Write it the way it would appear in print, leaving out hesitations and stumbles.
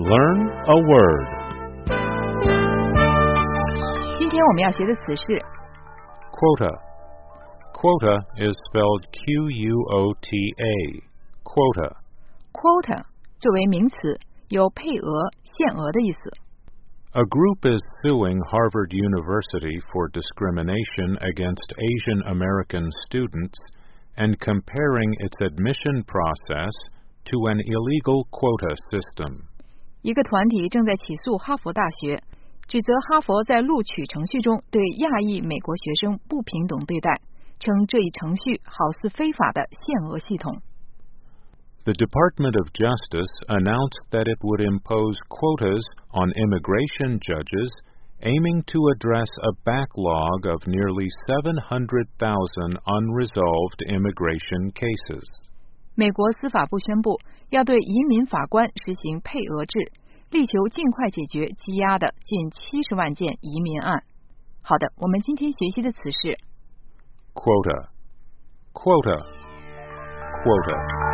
Learn a word. 今天我们要学的词是 Quota. Quota is spelled Q-U-O-T-A. Quota. quota 作为名词，有配额、限额的意思。 A group is suing Harvard University for discrimination against Asian American students and comparing its admission process to an illegal quota system. 一个团体正在起诉哈佛大学，指责哈佛在录取程序中对亚裔美国学生不平等对待，称这一程序好似非法的限额系统。 The Department of Justice announced that it would impose quotas on immigration judges, aiming to address a backlog of nearly 700,000 unresolved immigration cases. 美国司法部宣布要对移民法官实行配额制，力求尽快解决积压的近70万件移民案。好的，我们今天学习的词是 Quota. Quota. Quota.